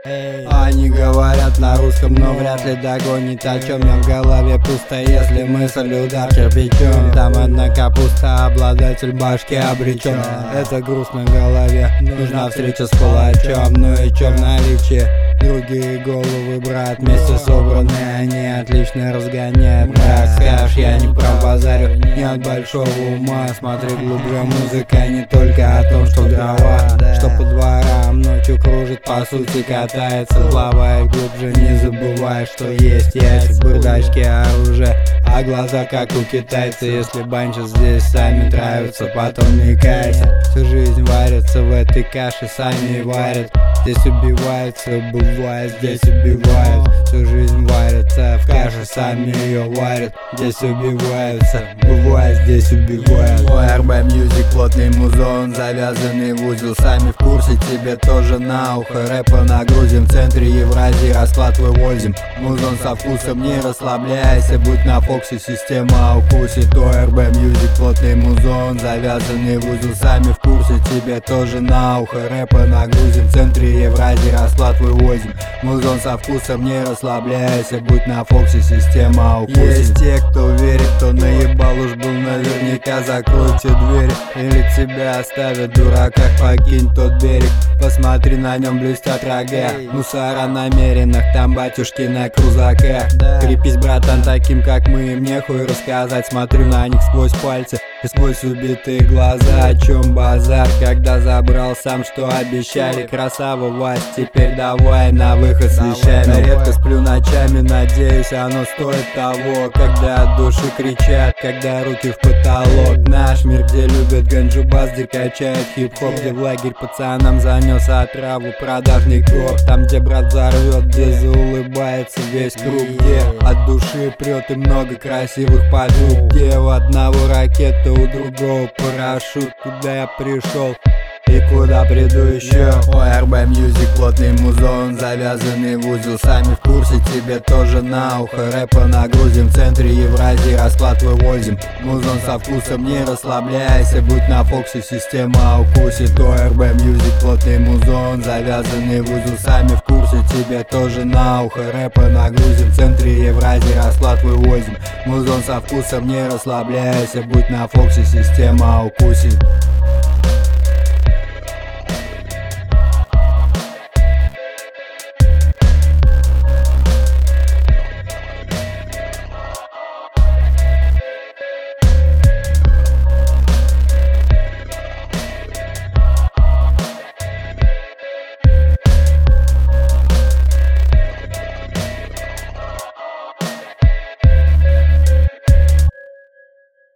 Они говорят на русском, но вряд ли догонит, о чем я в голове пусто, если мысль удар кирпичом. Там одна капуста, обладатель башки обречен. Это грустно в голове, нужна встреча с палачом. Ну и чё в наличии? Другие головы, брат, вместе собранные, они отлично разгоняют. Брат, скажешь, я не про базарю, не от большого ума. Смотри глубже, музыка не только о том, что дрова, что по дворам ночью кружит, по сути катается, плавает глубже. Не забывай, что есть яйца в бардачке, оружие, а глаза как у китайца. Если банчат здесь, сами травятся, потом не каются. Всю жизнь варятся в этой каше, сами варят. Здесь убиваются, бывает, здесь убивают. Всю жизнь варятся в каше, сами ее варят. Здесь убиваются, бывает, здесь убивают. ОРБ Music, плотный музон, завязанный в узел. Сами в курсе, тебе тоже на ухо. Рэпа нагрузим, в центре Евразии расклад вывозим. Музон со вкусом, не расслабляйся, будь на фоксе, система укусит. ОРБ Music, плотный музон, завязанный в узел. Сами в курсе, тебе тоже на ухо. Рэпа нагрузим, в центре Евразии расклад вывозим. Музон со вкусом, не расслабляйся, будь на фоксе, система укусит. Есть те, кто верит, кто наебал уж был, наверняка закройте двери, или тебя оставят дурака, покинь тот берег. Посмотри, на нем блестят рога, мусора намеренных, там батюшки на крузаках. Крепись, братан, таким как мы, им нехуй рассказать. Смотрю на них сквозь пальцы и сквозь убитые глаза. О чем базар, когда забрал сам, что обещали? Красава, власть, теперь давай на выход с вещами. Редко сплю ночами, надеюсь, оно стоит того. Когда от души кричат, когда руки в потолок. Наш мир, где любят ганджу бас, где качают хип-хоп, где в лагерь пацанам занес отраву продажный кроп. Там, где брат взорвет, где заулыбается весь круг, где от души прет и много красивых подруг, где у одного ракета, у другого парашют. Куда я пришел и куда приду еще? ОРБ Music, плотный музон, завязанный в узел. Сами в курсе, тебе тоже на ухо. Рэпа нагрузим, в центре Евразии расклад вывозим. Музон со вкусом, не расслабляйся, будь на фоксе, система укусит. ОРБ Music, плотный музон, завязанный в узел. Сами в курсе, тебе тоже на ухо. Рэпа нагрузим, в центре Евразии расклад вывозим. Музон со вкусом, не расслабляйся, будь на фоксе, система укусит.